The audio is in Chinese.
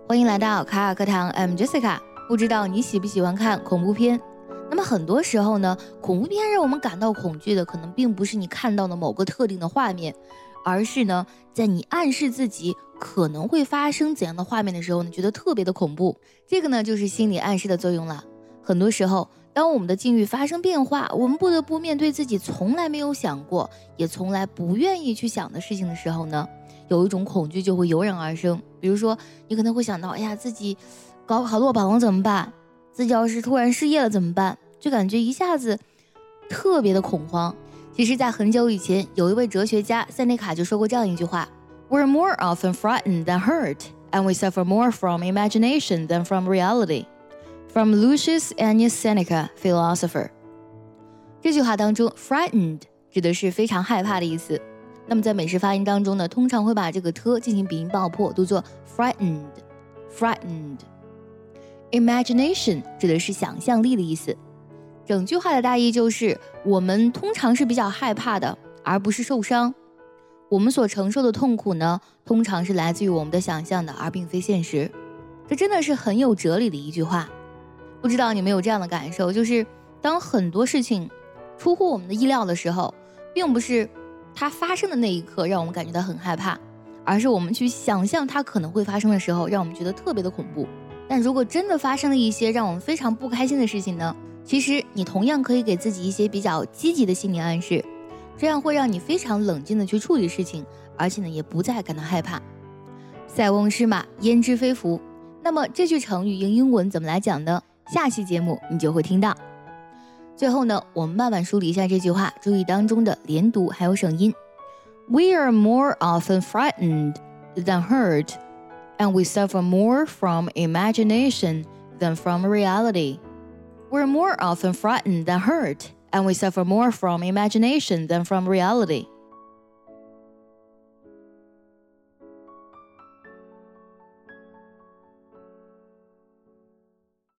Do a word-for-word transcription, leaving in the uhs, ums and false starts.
欢迎来到卡尔课堂 ，I'm Jessica。不知道你喜不喜欢看恐怖片？那么很多时候呢，恐怖片让我们感到恐惧的，可能并不是你看到的某个特定的画面，而是呢，在你暗示自己可能会发生怎样的画面的时候，你觉得特别的恐怖。这个呢，就是心理暗示的作用了。很多时候，当我们的境遇发生变化，我们不得不面对自己从来没有想过，也从来不愿意去想的事情的时候呢，有一种恐惧就会油然而生。比如说，你可能会想到，哎呀，自己高考落榜了怎么办？自己要是突然失业了怎么办？就感觉一下子特别的恐慌。其实，在很久以前，有一位哲学家塞内卡就说过这样一句话 ：“We're more often frightened than hurt, and we suffer more from imagination than from reality.” From Lucius Annius Seneca, philosopher。 这句话当中 frightened 指的是非常害怕的意思。那么在美式发音当中呢，通常会把这个 t 进行鼻音爆破，读作 frightened frightened。 Imagination 指的是想象力的意思。整句话的大意就是我们通常是比较害怕的，而不是受伤。我们所承受的痛苦呢，通常是来自于我们的想象的，而并非现实。这真的是很有哲理的一句话。不知道你有没有这样的感受，就是当很多事情出乎我们的意料的时候，并不是它发生的那一刻让我们感觉到很害怕，而是我们去想象它可能会发生的时候，让我们觉得特别的恐怖。但如果真的发生了一些让我们非常不开心的事情呢，其实你同样可以给自己一些比较积极的心理暗示，这样会让你非常冷静的去处理事情，而且呢也不再感到害怕。塞翁失马焉知非福。那么这句成语用英文怎么来讲呢？下期节目你就会听到。最后呢，我们慢慢梳理一下这句话，注意当中的连读还有省音。 We are more often frightened than hurt, and we suffer more from imagination than from reality. We're more often frightened than hurt, and we suffer more from imagination than from reality.